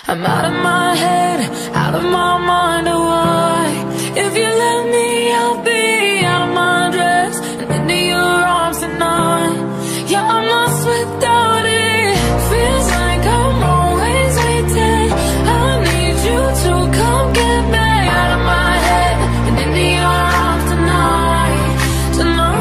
I'm out of my head, out of my mind, oh why? If you let me, I'll be out of my dress and into your arms tonight. Yeah, I'm lost without it. Feels like I'm always waiting. I need you to come get me out of my head and into your arms tonight. Tonight.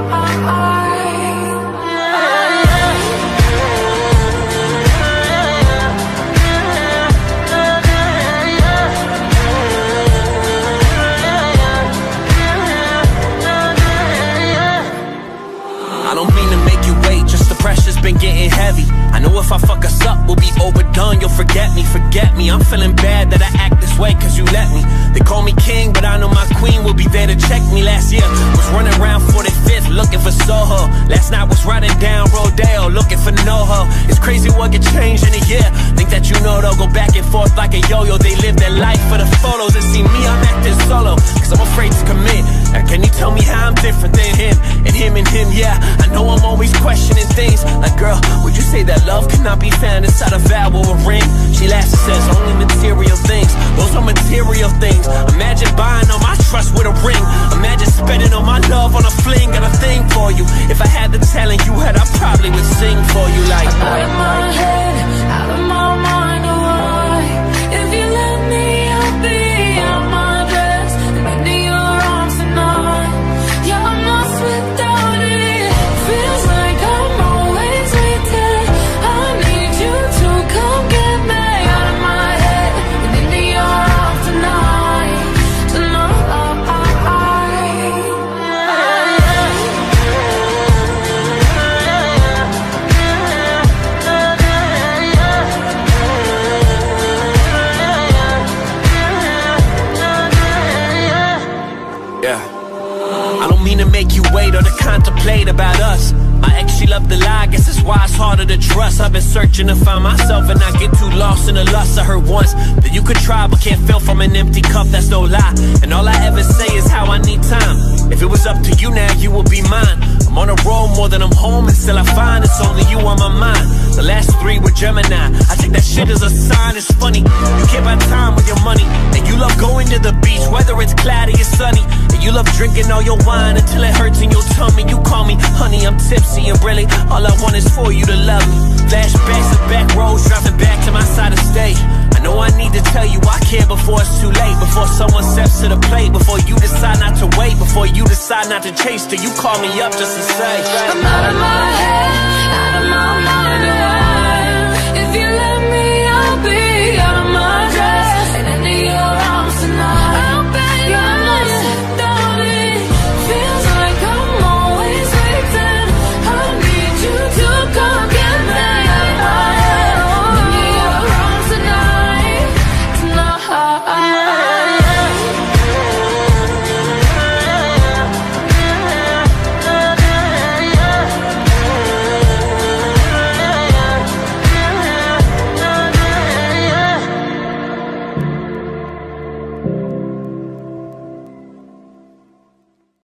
I don't mean to make you wait, just the pressure's been getting heavy. I know if I fuck us up, we'll be overdone. You'll forget me. I'm feeling bad that I act this way cause you let me. They call me king, but I know my queen will be there to check me. Last year, was running around 45th looking for Soho. Last night was riding down Rodeo looking for NoHo. It's crazy what can change in a year. Think that you know they'll go back and forth like a yo-yo. They live their life for the photos and see me, I'm acting solo cause I'm afraid to commit. Now can you tell me how I'm different than him? And him, yeah. I know I'm always questioning things. Like, girl, would you say that love cannot be found inside a vow or a ring? She laughs and says, only material things. Those are material things. Imagine buying all my trust with a ring. Imagine spending all my love on a fling. Got a thing for you. If I had the talent you had, I probably would sing for you like out of my head, out of my mind, oh why? If you let me, I'll be out of my dress and into your arms tonight. Yeah, I'm lost without it. Feels like I'm always waiting. I need you to come get me out of my head and into your arms tonight. Yeah. I don't mean to make you wait or to contemplate about us. My ex, she loved to lie, I guess that's why it's harder to trust. I've been searching to find myself and I get too lost in the lust. I heard once that you could try but can't fill from an empty cup, that's no lie. And all I ever say is how I need time. If it was up to you now, you would be mine. I'm on a road more than I'm home and still I find it's only you on my mind. The last three were Gemini, I take that shit as a sign. It's funny, you care about time with your money. And you love going to the beach, whether it's cloudy or sunny. And you love drinking all your wine until it hurts in your tummy. You call me honey, I'm tipsy, and really all I want is for you to love me. Flashbacks of back roads, driving back to my side of state. I know I need to tell you I care before it's too late. Before someone steps to the plate, before you decide not to wait, before you decide not to chase till you call me up just to say I'm out of my head.